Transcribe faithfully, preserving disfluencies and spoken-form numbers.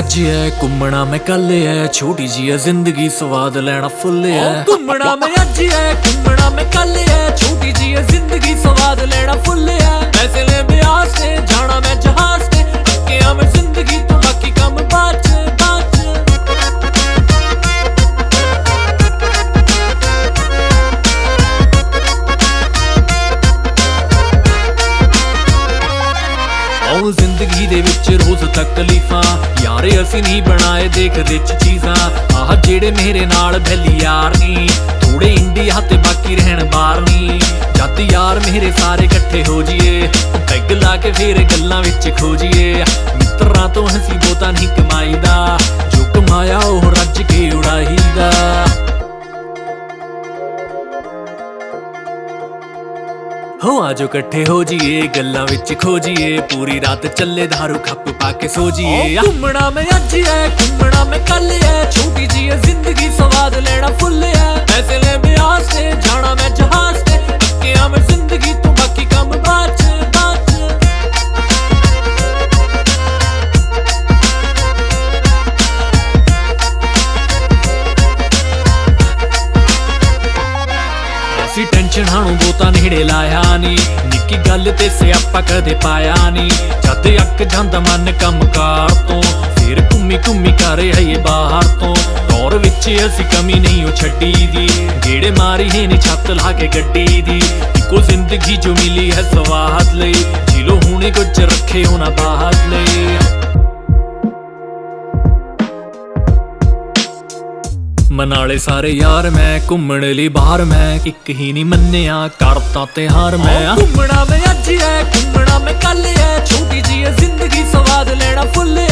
अज है घूमना मैं कल है, छोटी जी है जिंदगी स्वाद लेना फुल है। घूमना मैं अज है घूमना मैं कल है, छोटी जी है जिंदगी स्वाद लेना फुल है। पैसे ले ब्याज से जाना मैं जहाज से, अक्कियां मैं जिंदगी तो बाकी कम बाच बाच। जिंदगी दे विच रोज तकलीफां यारे असी नहीं बनाए देख रिच चीज़ां। आह जेड़े मेरे नाल बैली यार नी, थोड़े इंडिया ते बाकी रहन बाहर नी। जद यार मेरे सारे कट्ठे हो जिए, पैग ला के फिर गल्लां विच खो जिए। मित्रां तो हसी बोता नहीं कमाईदा, जो कमाया ओह रज के उड़ाईदा। हो आजो कट्ठे हो जिए गल्लां विच खो जिए, पूरी रात चले दारू खप पाके सो जिए। घूमना मैं अज है घूमना मैं कल है, छोटी जी है जिंदगी स्वाद लेना फुल है। पैसे ले ब्याज से जाना मैं जहाज से, अक्कियां मैं जिंदगी तो बाकी कम बाच बाच। टेंशन हाणू बोता नेड़े लाया नी, निक्की गल ते स्यापा कदे पाया नी। जद अक जांदा मन कम कार तो, फिर घूमी घूमी कर आईए बाहर तो। दौर विच असी कमी नहीं ओ छड्डी दी, गेड़े मारी है नी छत ला के गड्डी दी। इको जिंदगी जो मिली है स्वाद लई, जिलो हुणे कुछ रखे होना बाहर लई। मनाले सारे यार मैं घूमण लई बाहर मैं, एक ही नहीं मन्निया करता त्योहार मैं। घूमना मैं अज है घूमना मैं कल है, छोटी जी है जिंदगी स्वाद लेना फुल